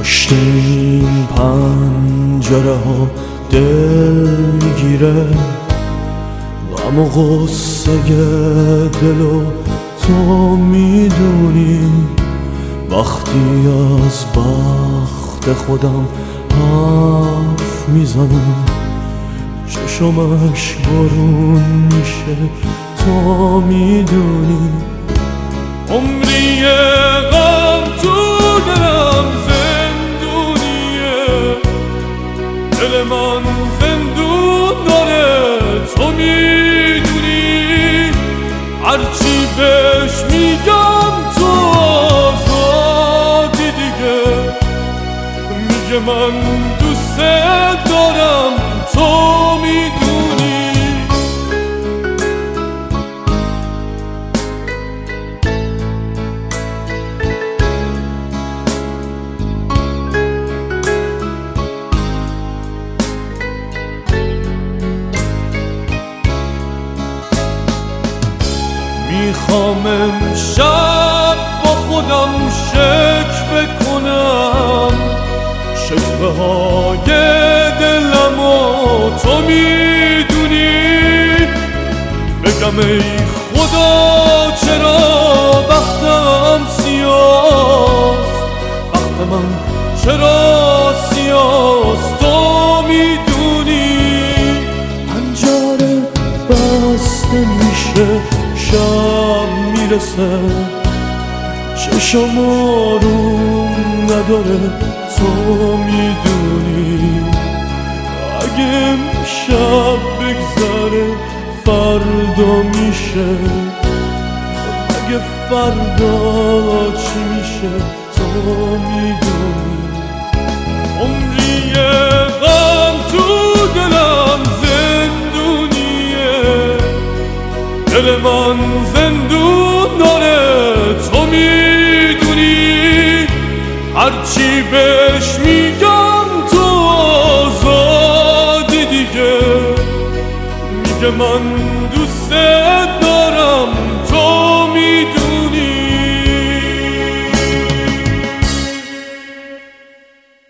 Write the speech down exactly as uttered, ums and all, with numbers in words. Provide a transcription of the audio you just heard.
پشت این پنجره ها دل میگیره، غم و غصه دلو تو میدونی. وقتی از بخت خودم حرف میزنم، چشمش بارون میشه تو میدونی. عمری غم تو دلم زندونیه، دل من زندون داره تو میدونی. هرچی بهش میگم تو آزادی دیگه، میگه من دوست دارم تو میدونی. میخوام امشب با خودم شکوه کنم، شکوه های دلم و تو میدونی. بگم ای خدا چرا بختم سیاست، بخت من چرا سیاست تو میدونی. پنجره بسته میشه شب میرسه، چشم آروم نداره تو میدونی. اگه امشب بگذره فردا میشه، اگه فردا چی میشه تو میدونی. عمری غم تو دلم زندونیه، دل من زندون داره تو میدونی. هرچی بهش میگم تو آزادی دیگه، میگه من